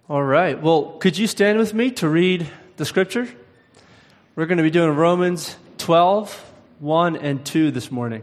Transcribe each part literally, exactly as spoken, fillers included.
All right. Well, could you stand with me to read the scripture? We're going to be doing Romans twelve, one and two this morning.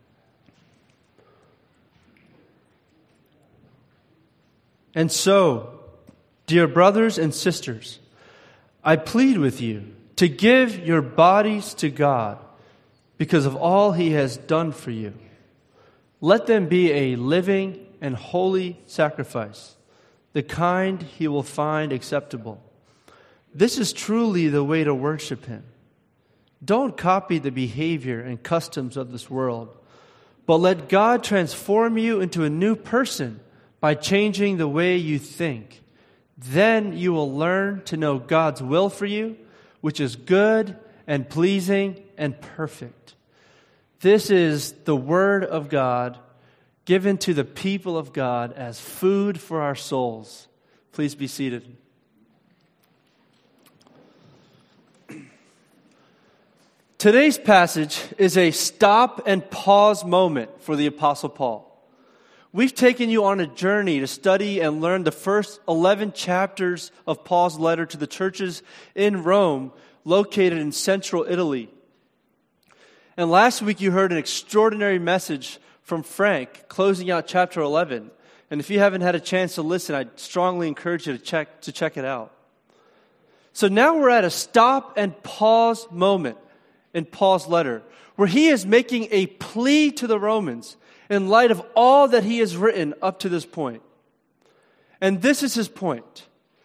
And so, dear brothers and sisters, I plead with you to give your bodies to God because of all He has done for you. Let them be a living and holy sacrifice, the kind He will find acceptable. This is truly the way to worship Him. Don't copy the behavior and customs of this world, but let God transform you into a new person by changing the way you think. Then you will learn to know God's will for you, which is good and pleasing and perfect. This is the Word of God given to the people of God as food for our souls. Please be seated. Today's passage is a stop and pause moment for the Apostle Paul. We've taken you on a journey to study and learn the first eleven chapters of Paul's letter to the churches in Rome, located in central Italy. And last week you heard an extraordinary message from Frank, closing out chapter eleven. And if you haven't had a chance to listen, I strongly encourage you to check to check it out. So now we're at a stop and pause moment in Paul's letter, where he is making a plea to the Romans in light of all that he has written up to this point. And this is his point.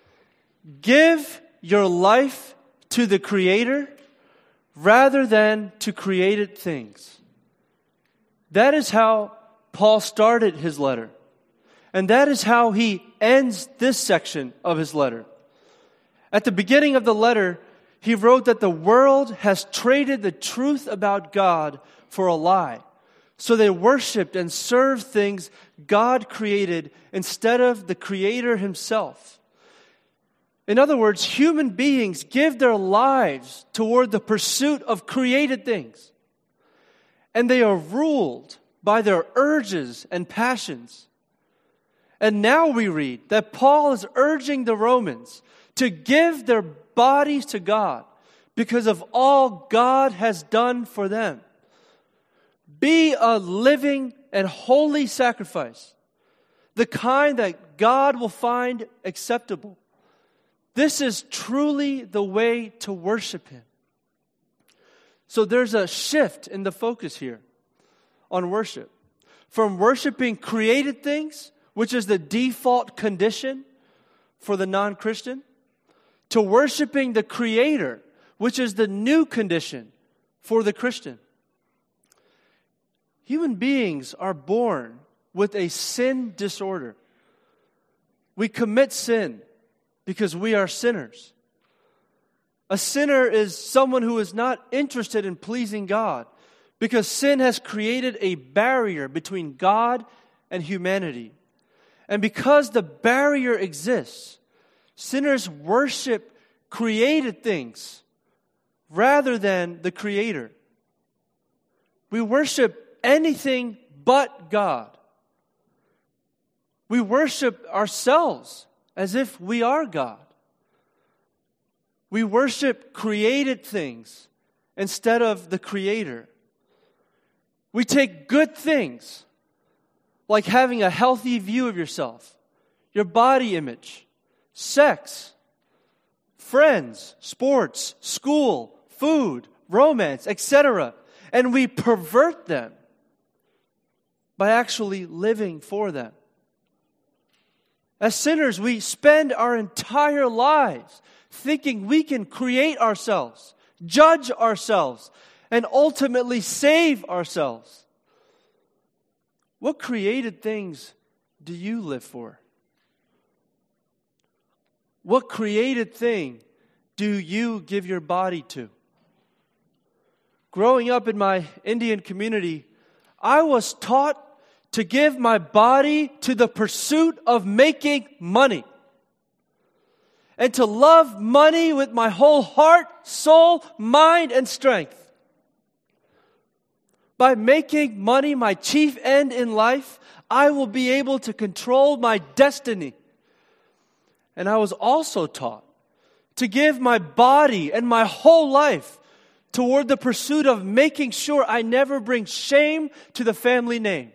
Give your life to the Creator rather than to created things. That is how Paul started his letter. And that is how he ends this section of his letter. At the beginning of the letter, he wrote that the world has traded the truth about God for a lie. So they worshiped and served things God created instead of the Creator Himself. In other words, human beings give their lives toward the pursuit of created things. And they are ruled by their urges and passions. And now we read that Paul is urging the Romans to give their bodies to God because of all God has done for them. Be a living and holy sacrifice, the kind that God will find acceptable. This is truly the way to worship Him. So there's a shift in the focus here on worship. From worshiping created things, which is the default condition for the non-Christian, to worshiping the Creator, which is the new condition for the Christian. Human beings are born with a sin disorder. We commit sin because we are sinners. A sinner is someone who is not interested in pleasing God because sin has created a barrier between God and humanity. And because the barrier exists, sinners worship created things rather than the Creator. We worship anything but God. We worship ourselves as if we are God. We worship created things instead of the Creator. We take good things, like having a healthy view of yourself, your body image, sex, friends, sports, school, food, romance, et cetera, and we pervert them by actually living for them. As sinners, we spend our entire lives thinking we can create ourselves, judge ourselves, and ultimately save ourselves. What created things do you live for? What created thing do you give your body to? Growing up in my Indian community, I was taught to give my body to the pursuit of making money. And to love money with my whole heart, soul, mind, and strength. By making money my chief end in life, I will be able to control my destiny. And I was also taught to give my body and my whole life toward the pursuit of making sure I never bring shame to the family name.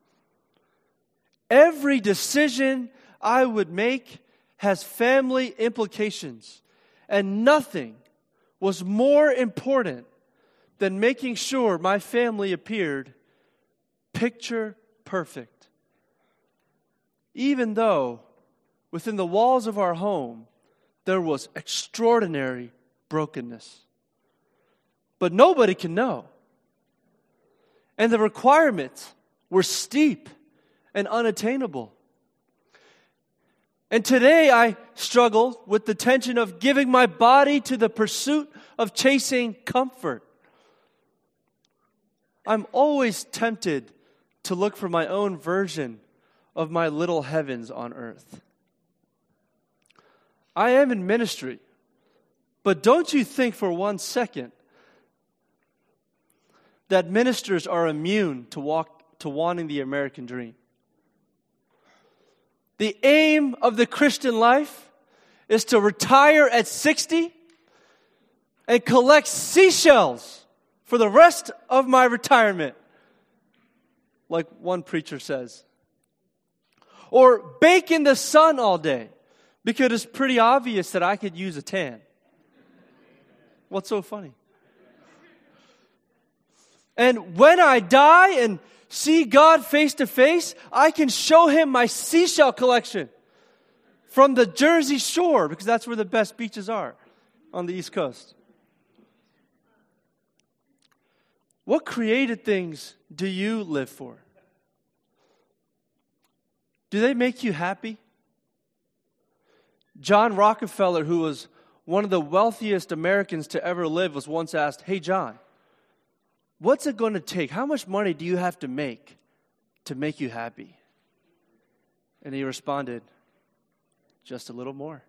Every decision I would make has family implications, and nothing was more important than making sure my family appeared picture perfect. Even though within the walls of our home there was extraordinary brokenness. But nobody can know. And the requirements were steep and unattainable. And today I struggle with the tension of giving my body to the pursuit of chasing comfort. I'm always tempted to look for my own version of my little heavens on earth. I am in ministry, but don't you think for one second that ministers are immune to walk to wanting the American dream. The aim of the Christian life is to retire at sixty and collect seashells for the rest of my retirement, like one preacher says. Or bake in the sun all day, because it's pretty obvious that I could use a tan. What's so funny? And when I die and see God face to face, I can show Him my seashell collection from the Jersey Shore, because that's where the best beaches are on the East Coast. What created things do you live for? Do they make you happy? John Rockefeller, who was one of the wealthiest Americans to ever live, was once asked, "Hey, John, what's it going to take? How much money do you have to make to make you happy?" And he responded, "Just a little more."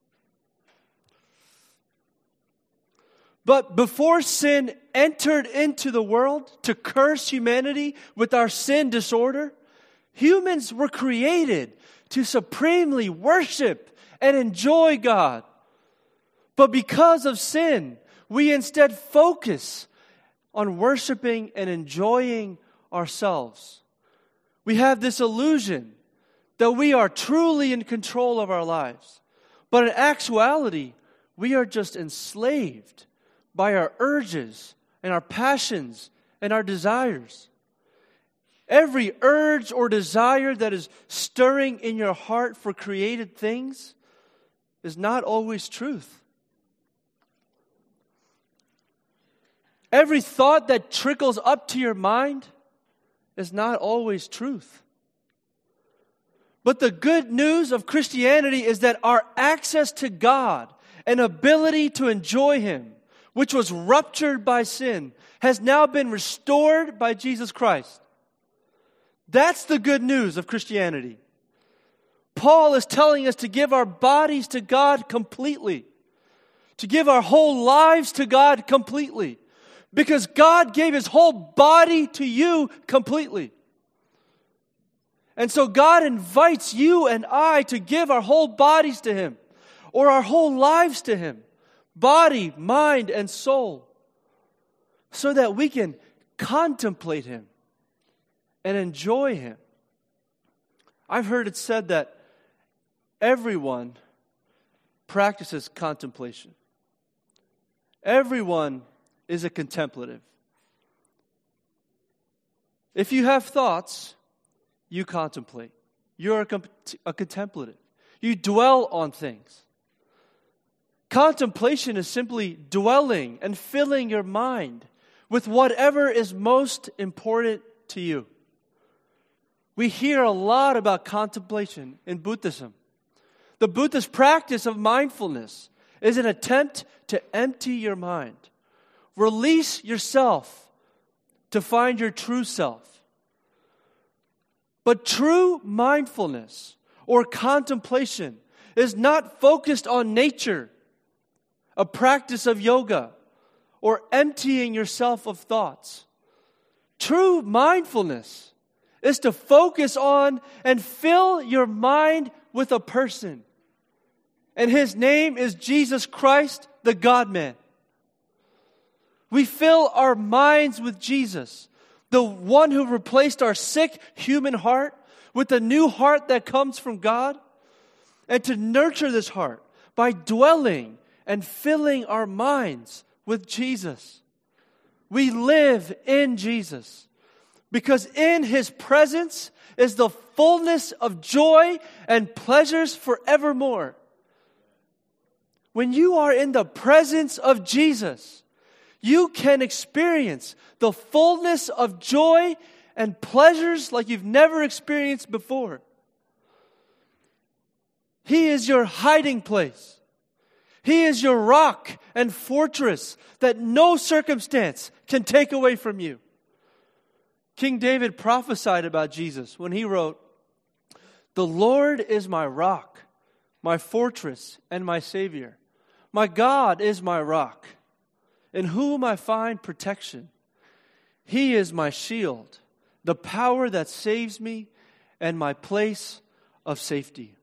But before sin entered into the world to curse humanity with our sin disorder, humans were created to supremely worship and enjoy God. But because of sin, we instead focus on worshiping and enjoying ourselves. We have this illusion that we are truly in control of our lives. But in actuality, we are just enslaved by our urges and our passions and our desires. Every urge or desire that is stirring in your heart for created things is not always truth. Every thought that trickles up to your mind is not always truth. But the good news of Christianity is that our access to God and ability to enjoy Him, which was ruptured by sin, has now been restored by Jesus Christ. That's the good news of Christianity. Paul is telling us to give our bodies to God completely, to give our whole lives to God completely, because God gave His whole body to you completely. And so God invites you and I to give our whole bodies to Him, or our whole lives to Him, body, mind, and soul, so that we can contemplate Him and enjoy Him. I've heard it said that everyone practices contemplation. Everyone is a contemplative. If you have thoughts, you contemplate. You're a, a contemplative. You dwell on things. Contemplation is simply dwelling and filling your mind with whatever is most important to you. We hear a lot about contemplation in Buddhism. The Buddhist practice of mindfulness is an attempt to empty your mind. Release yourself to find your true self. But true mindfulness or contemplation is not focused on nature, a practice of yoga, or emptying yourself of thoughts. True mindfulness is to focus on and fill your mind with a person, And His name is Jesus Christ, the God-man. We fill our minds with Jesus, the one who replaced our sick human heart with a new heart that comes from God. And to nurture this heart by dwelling and filling our minds with Jesus. We live in Jesus because in His presence is the fullness of joy and pleasures forevermore. When you are in the presence of Jesus, you can experience the fullness of joy and pleasures like you've never experienced before. He is your hiding place. He is your rock and fortress that no circumstance can take away from you. King David prophesied about Jesus when he wrote, "The Lord is my rock, my fortress, and my Savior. My God is my rock, in whom I find protection. He is my shield, the power that saves me, and my place of safety."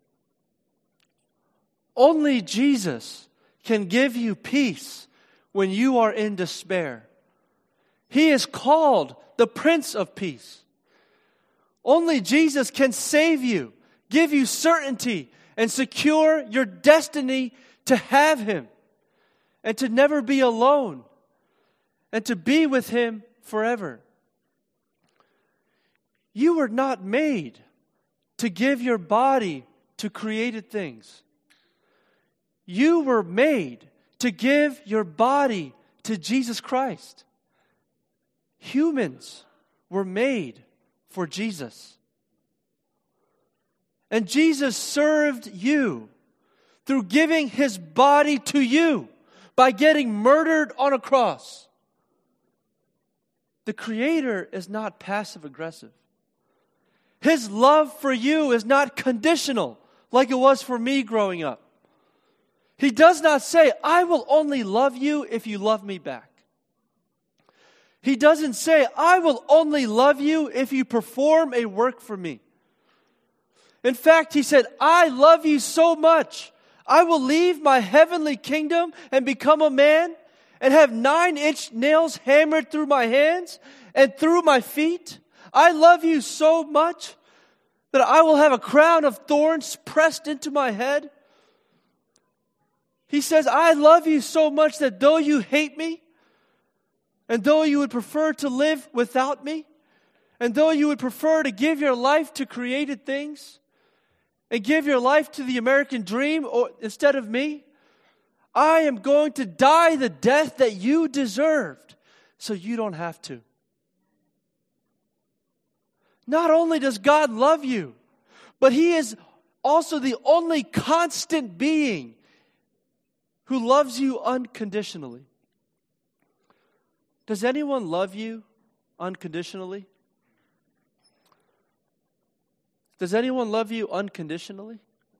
Only Jesus can give you peace when you are in despair. He is called the Prince of Peace. Only Jesus can save you, give you certainty, and secure your destiny to have Him and to never be alone and to be with Him forever. You were not made to give your body to created things. You were made to give your body to Jesus Christ. Humans were made for Jesus. And Jesus served you through giving His body to you by getting murdered on a cross. The Creator is not passive-aggressive. His love for you is not conditional like it was for me growing up. He does not say, "I will only love you if you love me back." He doesn't say, "I will only love you if you perform a work for me." In fact, He said, "I love you so much, I will leave my heavenly kingdom and become a man and have nine-inch nails hammered through my hands and through my feet. I love you so much that I will have a crown of thorns pressed into my head." He says, "I love you so much that though you hate me, and though you would prefer to live without me, and though you would prefer to give your life to created things, and give your life to the American dream or, instead of me, I am going to die the death that you deserved, so you don't have to." Not only does God love you, but He is also the only constant being who loves you unconditionally. Does anyone love you unconditionally? Does anyone love you unconditionally?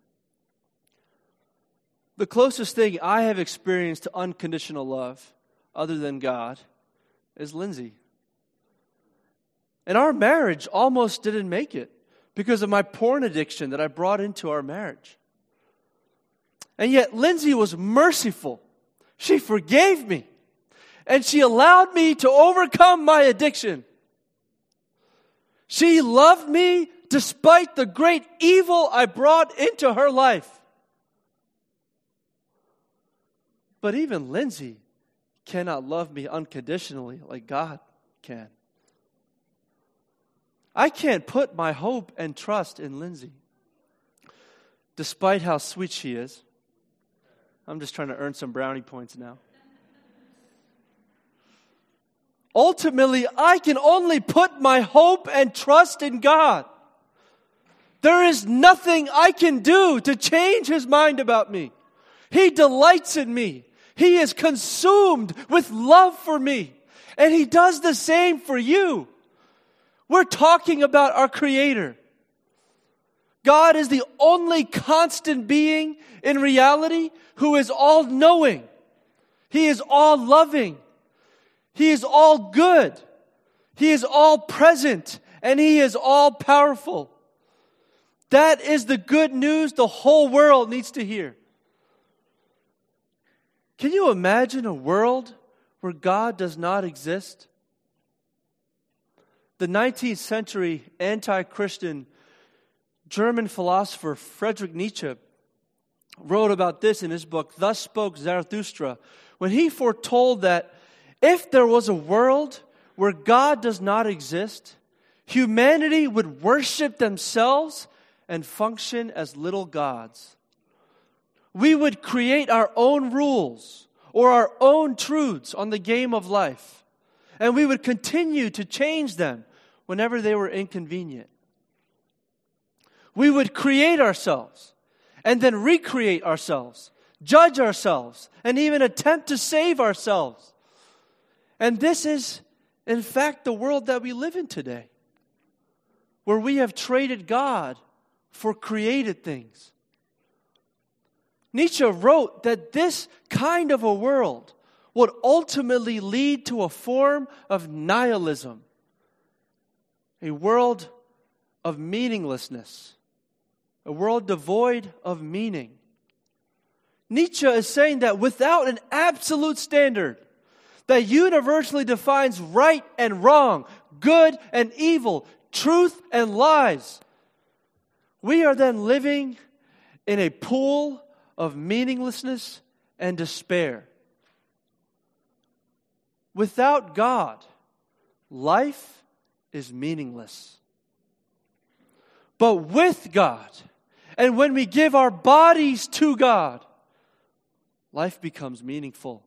The closest thing I have experienced to unconditional love, other than God, is Lindsay. And our marriage almost didn't make it because of my porn addiction that I brought into our marriage. And yet Lindsay was merciful. She forgave me. And she allowed me to overcome my addiction. She loved me despite the great evil I brought into her life. But even Lindsay cannot love me unconditionally like God can. I can't put my hope and trust in Lindsay, despite how sweet she is. I'm just trying to earn some brownie points now. Ultimately, I can only put my hope and trust in God. There is nothing I can do to change His mind about me. He delights in me. He is consumed with love for me. And He does the same for you. We're talking about our Creator. God is the only constant being in reality who is all-knowing. He is all-loving. He is all good. He is all-present. And He is all-powerful. That is the good news the whole world needs to hear. Can you imagine a world where God does not exist? The nineteenth century anti-Christian German philosopher Friedrich Nietzsche wrote about this in his book, Thus Spoke Zarathustra, when he foretold that if there was a world where God does not exist, humanity would worship themselves and function as little gods. We would create our own rules or our own truths on the game of life, and we would continue to change them whenever they were inconvenient. We would create ourselves and then recreate ourselves, judge ourselves, and even attempt to save ourselves. And this is, in fact, the world that we live in today, where we have traded God for created things. Nietzsche wrote that this kind of a world would ultimately lead to a form of nihilism, a world of meaninglessness, a world devoid of meaning. Nietzsche is saying that without an absolute standard that universally defines right and wrong, good and evil, truth and lies, we are then living in a pool of meaninglessness and despair. Without God, life is meaningless. But with God, and when we give our bodies to God, life becomes meaningful.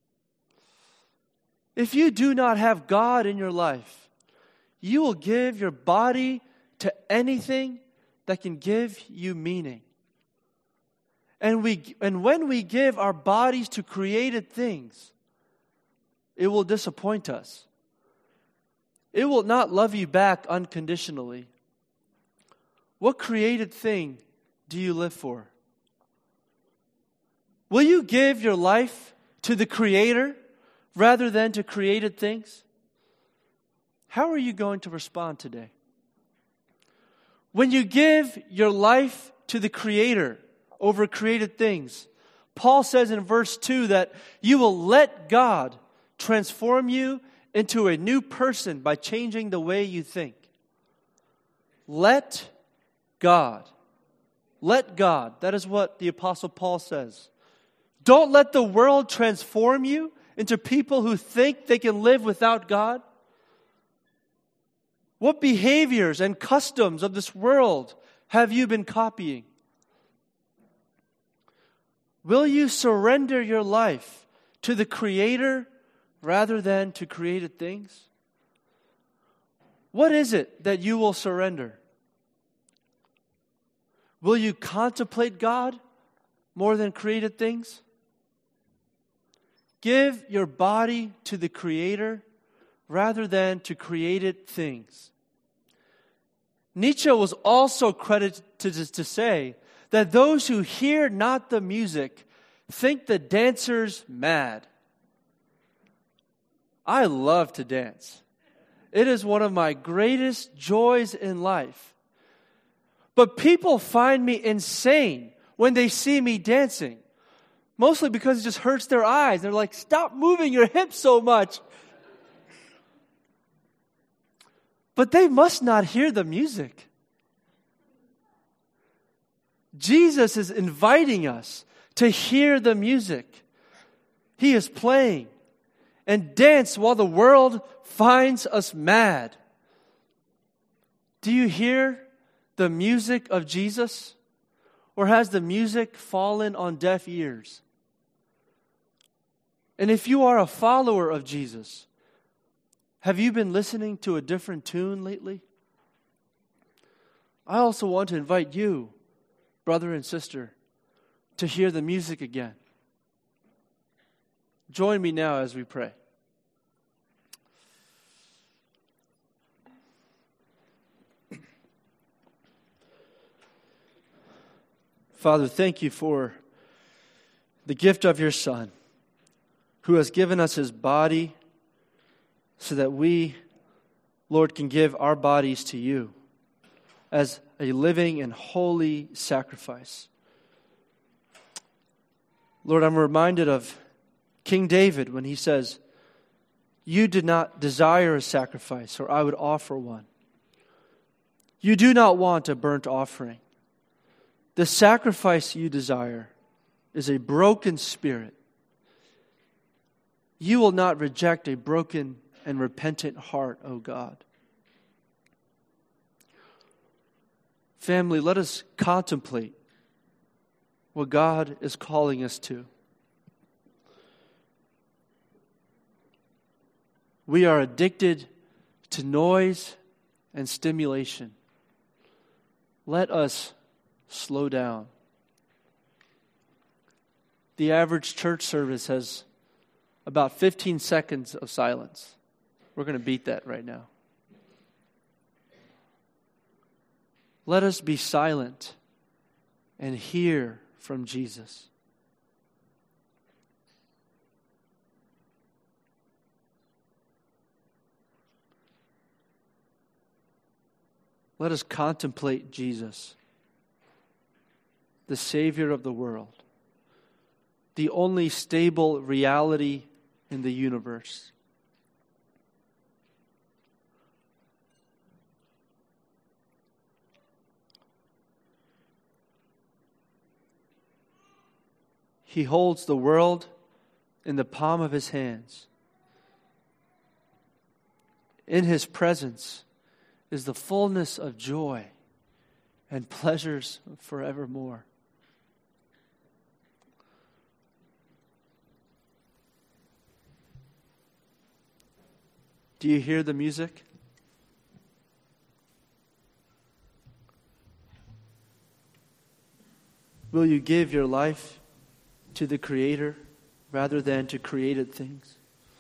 If you do not have God in your life, you will give your body to anything that can give you meaning. And we and when we give our bodies to created things, it will disappoint us. It will not love you back unconditionally. What created thing do you live for? Will you give your life to the Creator rather than to created things? How are you going to respond today? When you give your life to the Creator over created things, Paul says in verse two that you will let God transform you into a new person by changing the way you think. Let God. Let God. That is what the Apostle Paul says. Don't let the world transform you into people who think they can live without God. What behaviors and customs of this world have you been copying? Will you surrender your life to the Creator rather than to created things? What is it that you will surrender? Will you contemplate God more than created things? Give your body to the Creator rather than to created things. Nietzsche was also credited to, to say that those who hear not the music think the dancers mad. I love to dance. It is one of my greatest joys in life. But people find me insane when they see me dancing. Mostly because it just hurts their eyes. They're like, stop moving your hips so much. But they must not hear the music. Jesus is inviting us to hear the music. He is playing and dance while the world finds us mad. Do you hear the music of Jesus? Or has the music fallen on deaf ears? And if you are a follower of Jesus, have you been listening to a different tune lately? I also want to invite you, brother and sister, to hear the music again. Join me now as we pray. Father, thank you for the gift of your Son, who has given us his body so that we, Lord, can give our bodies to you as a living and holy sacrifice. Lord, I'm reminded of King David, when he says, "You did not desire a sacrifice, or I would offer one. You do not want a burnt offering. The sacrifice you desire is a broken spirit. You will not reject a broken and repentant heart, O God." Family, let us contemplate what God is calling us to. We are addicted to noise and stimulation. Let us slow down. The average church service has about fifteen seconds of silence. We're going to beat that right now. Let us be silent and hear from Jesus. Let us contemplate Jesus, the Savior of the world, the only stable reality in the universe. He holds the world in the palm of His hands. In His presence is the fullness of joy and pleasures forevermore. Do you hear the music? Will you give your life to the Creator rather than to created things?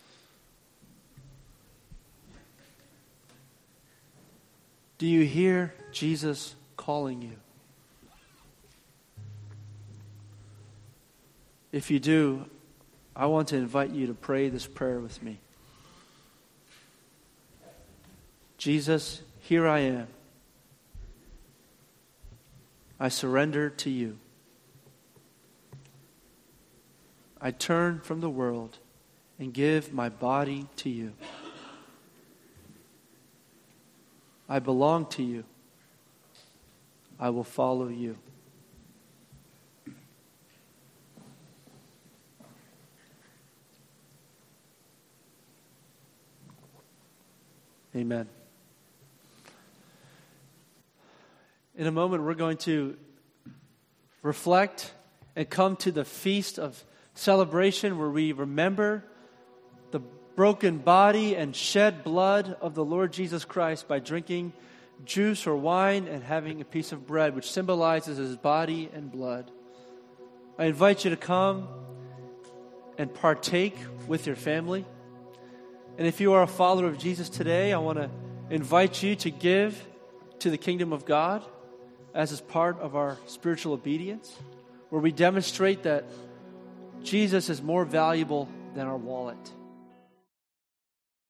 Do you hear Jesus calling you? If you do, I want to invite you to pray this prayer with me. Jesus, here I am. I surrender to you. I turn from the world and give my body to you. I belong to you. I will follow you. Amen. In a moment, we're going to reflect and come to the feast of celebration where we remember the broken body and shed blood of the Lord Jesus Christ by drinking juice or wine and having a piece of bread, which symbolizes His body and blood. I invite you to come and partake with your family. And if you are a follower of Jesus today, I want to invite you to give to the kingdom of God as is part of our spiritual obedience, where we demonstrate that Jesus is more valuable than our wallet.